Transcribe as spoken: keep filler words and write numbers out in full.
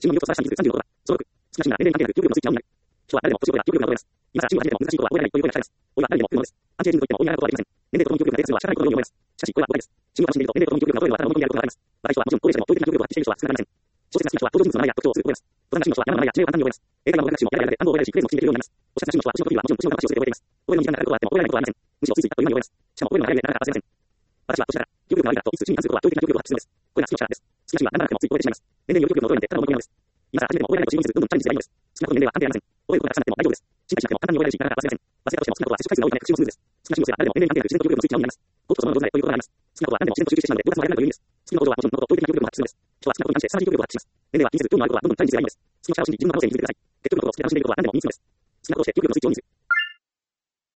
注文をされた技術さんじゅうのことだ。そのろく、少なしな年齢に関係なく、記憶力のスイッチは無い。人は誰でも年を超えた記憶力が衰えます。今さら注文を始めても難しいことは覚えられないという声が聞かれます。老いは誰でも来るものです。アンチエイジングといっても老いになることはできません。年齢とともに記憶力が低下するのは社会のことのように思います。しかし、これは誤解です。注文を楽しんでいると年齢とともに記憶力が衰えるのはただの思い込みであることがわかります。若い人はもちろん高齢者でも当的な記憶力を発揮している人は少なくありません。小説が好きな人は登場人物の名前や特徴をすぐ覚えます。登山が趣味の人は山の名前や地名を簡単に覚えます。映画や文学学習もやがやがで単語を覚えられるし、クレーズも口にできるようになります。おしゃれな趣味の人は星の時はもちろん星の話をするで覚えています。覚えるのに時間がかかることはあっても覚えられないことはありません。むしろついついたというのに覚えます。しかも覚えるのが早い上でなかなか忘れません。私は年だから、記憶力が悪いからといつつ趣味に関することは当的な記憶力を発揮するのです。これが好きの力です。好きな趣味は何ならなくてもつい覚えてしまいます。年齢による記憶力の衰えなんてただの思い込みなのです。今さら始めても覚えられないことを自分にするどんどんチャレンジすればいいのです。好きなことの年齢は関係ありません。覚えることがたくさんあっても大丈夫です。進化しなくても簡単に覚えられるし、なかなか忘れません。忘れたとしても好きなことは接触回数が多いため復習もスムーズです。好きな趣味をすれば誰でも年齢に関係なく自然と記憶力のスイッチがオンになります。僕とその上手なれということがあります。好きなことは何でも自然と集中してしまうので、部活もやらないという意味です。好きなことはもちろんそのことを当的な記憶力も発揮するのです。人は好きなことに関してさらに記憶力を発揮します。年齢は気にせず興味のあることはどんどんチャレンジすればいいのです。好きな力を信じ自分の可能性に気づいてください。結局のことを好きな楽しんでいることは何でも身につくのです。好きなことをして記憶力のスイッチをオンにする。